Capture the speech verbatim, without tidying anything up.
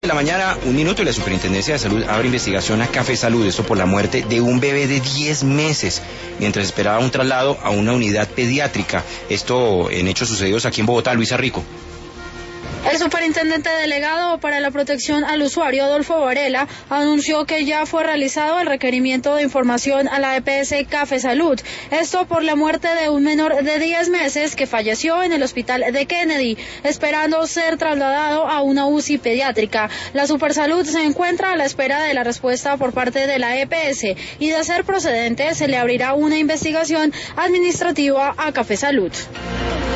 la mañana, un minuto, y la Superintendencia de Salud abre investigación a Café Salud, esto por la muerte de un bebé de diez meses, mientras esperaba un traslado a una unidad pediátrica. Esto en hechos sucedidos aquí en Bogotá. Luisa Rico. El superintendente delegado para la protección al usuario, Adolfo Varela, anunció que ya fue realizado el requerimiento de información a la E P S Café Salud. Esto por la muerte de un menor de diez meses que falleció en el hospital de Kennedy, esperando ser trasladado a una U C I pediátrica. La Supersalud se encuentra a la espera de la respuesta por parte de la E P S y, de ser procedente, se le abrirá una investigación administrativa a Café Salud.